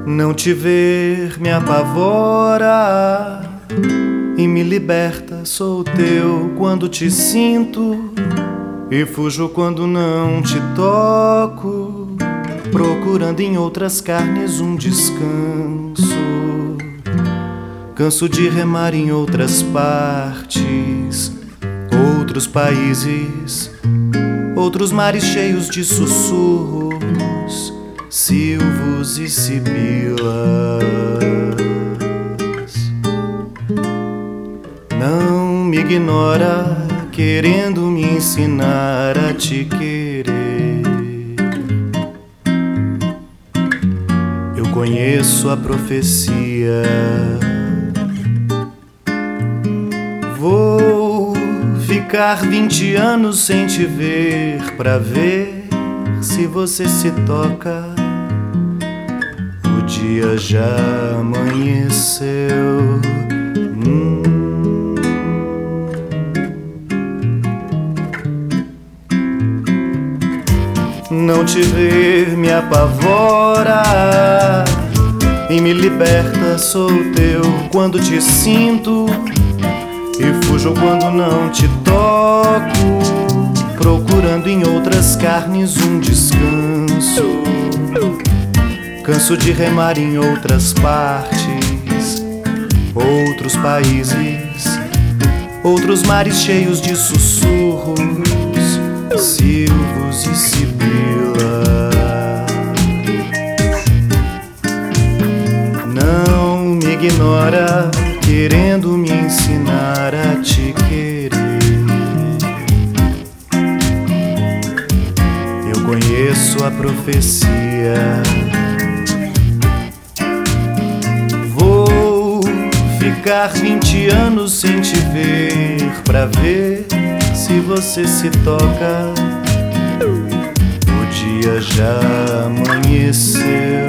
Não te ver me apavora e me liberta. Sou teu quando te sinto e fujo quando não te toco, procurando em outras carnes um descanso. Canso de remar em outras partes, outros países, outros mares cheios de sussurros, silvos e sibilas. Não me ignora, querendo me ensinar a te querer. Eu conheço a profecia. Vou ficar 20 anos sem te ver, pra ver se você se toca. O dia já amanheceu. Não te ver me apavora e me liberta. Sou teu quando te sinto e fujo quando não te toco, procurando em outras carnes um descanso. Canso de remar em outras partes, outros países, outros mares cheios de sussurros, silvos e sibilas. Não me ignora, querendo me ensinar a te querer. Eu conheço a profecia. Vou ficar 20 anos sem te ver, pra ver se você se toca. O dia já amanheceu.